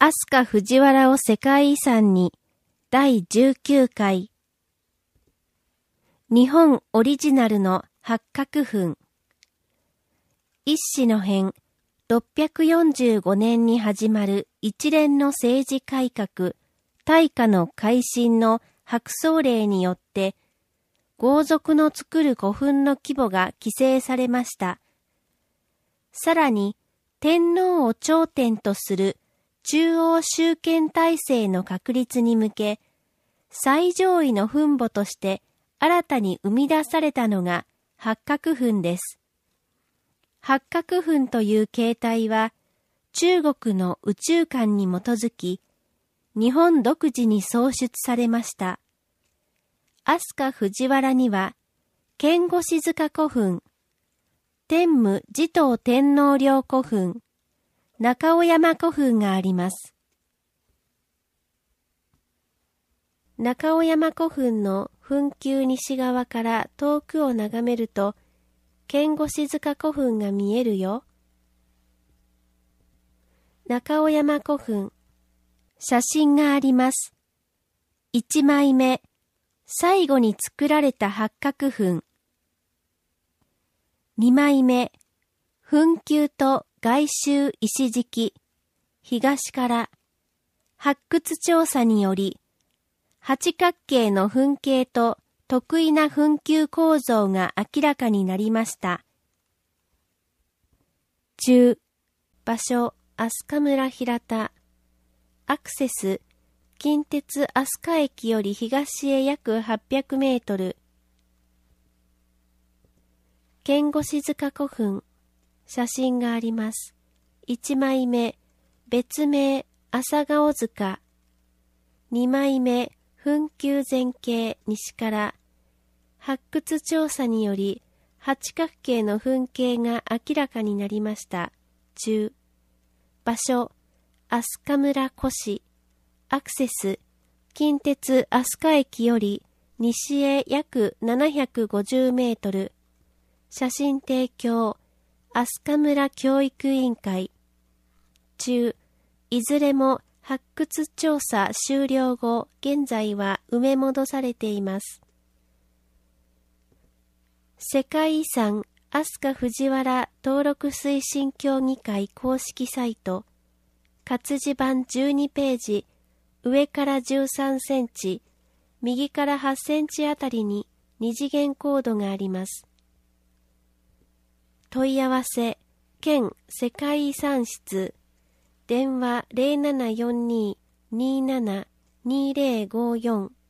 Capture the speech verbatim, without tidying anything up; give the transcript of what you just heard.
飛鳥藤原を世界遺産にだいじゅうきゅうかい日本オリジナルの八角粉一子の変ろっぴゃくよんじゅうごねんに始まる一連の政治改革大化の改新の白装令によって豪族の作る古墳の規模が規制されました。さらに天皇を頂点とする中央集権体制の確立に向け、最上位の墳墓として新たに生み出されたのが八角粉です。八角粉という形態は中国の宇宙観に基づき、日本独自に創出されました。飛鳥藤原には、堅固静古墳、天武持統天皇陵古墳、中尾山古墳があります。中尾山古墳の墳丘西側から遠くを眺めると、堅固静古墳が見えるよ。中尾山古墳、写真があります。いちまいめ、最後に作られた八角粉。にまいめ、墳丘と外周石敷、東から発掘調査により、八角形の墳形と特異な墳丘構造が明らかになりました。中、場所、飛鳥村平田、アクセス、近鉄飛鳥駅より東へ約はっぴゃくメートル。堅固静古墳、写真があります。いちまいめ、別名、朝顔塚。にまいめ、墳丘前景西から、発掘調査により、八角形の墳形が明らかになりました。中、場所、飛鳥村古市。アクセス、近鉄飛鳥駅より西へ約ななひゃくごじゅうメートル。写真提供、飛鳥村教育委員会。中、いずれも発掘調査終了後、現在は埋め戻されています。世界遺産飛鳥藤原登録推進協議会公式サイト、活字版じゅうにページ、上からじゅうさんセンチ、右からはちセンチあたりに二次元コードがあります。問い合わせ、県世界遺産室、電話 ゼロななよんに にーなな にーゼロごよん